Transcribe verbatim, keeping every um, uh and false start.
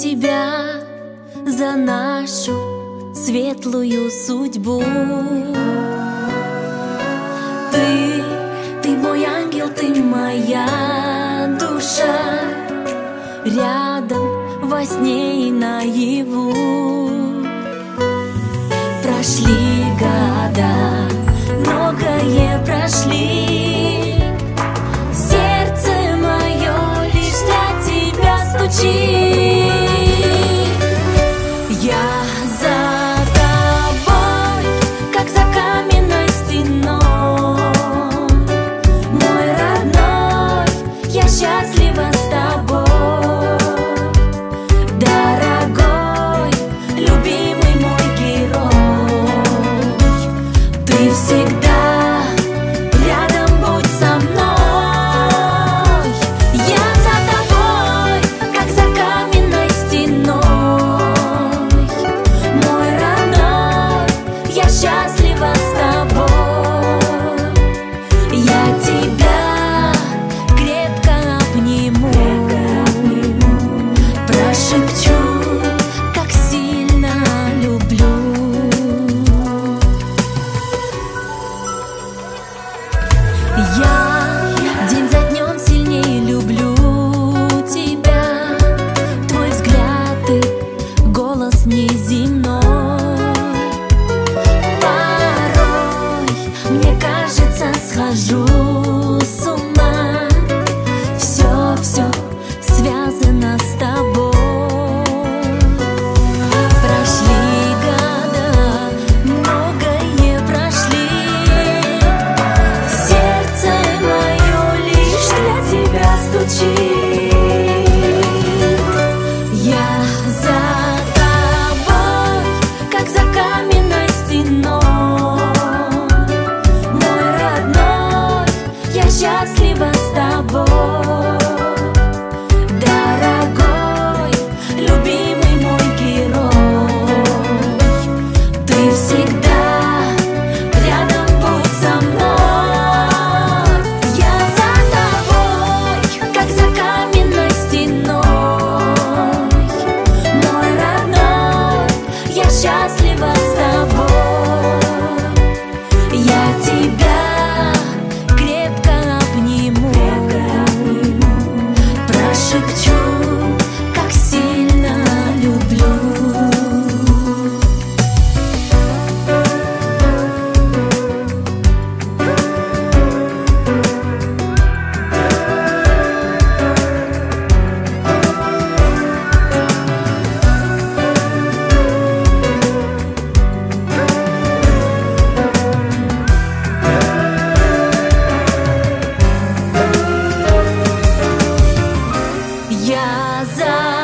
тебя, за нашу светлую судьбу. Ты, ты мой ангел, ты моя душа, рядом во сне и наяву. Прошли года, многое прошли, сердце мое лишь для тебя стучит. Я за тобой, как за каменной стеной, мой родной, я счастлива с тобой, дорогой, любимый мой герой. Ты всегда рядом, будь со мной. Я за тобой, как за каменной стеной, мой родной, я счастлива с тобой. Я тебя крепко обниму, прошепчу, как сильно люблю. Я день за днем сильнее люблю тебя, твой взгляд и голос неземной. Порой мне кажется, схожу с ума, все, все связано с тобой. Прошли года, многое прошли, сердце мое лишь для тебя стучит. Я за тобой, как за каменной стеной, мой родной, я счастлива с тобой, дорогой, любимый мой герой. Ты всегда рядом, будь со мной. Я за тобой, как за каменной стеной, мой родной, я счастлива с тобой. Я тебя крепко обниму, прошепчу, как сильно люблю. Я за